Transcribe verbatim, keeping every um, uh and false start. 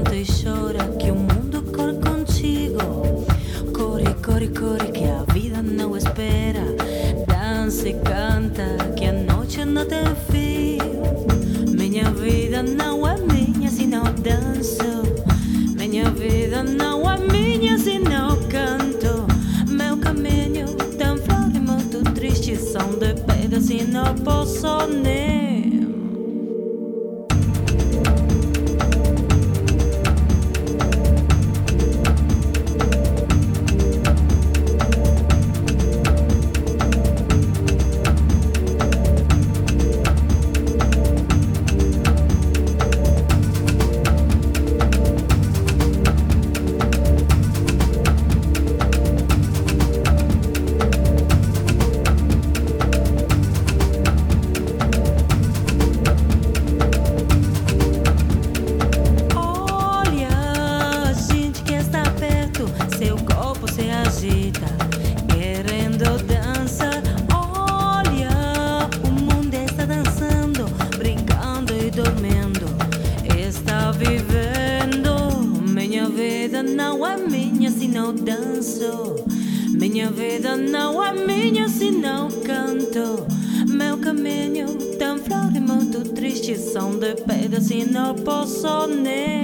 canta e chora, que o mundo corre contigo. Corre, corre, corre, que a vida não espera. Dança e canta, que a noite não tem fim. Minha vida não é minha se não danço. Minha vida não é minha se não canto. Meu caminho tão flor e muito triste, são de pedras e não posso nem. Querendo dançar, olha, o mundo está dançando, brincando e dormindo, está vivendo. Minha vida não é minha se não danço. Minha vida não é minha se não canto. Meu caminho tão flor e muito triste, são de pedras e não posso nem.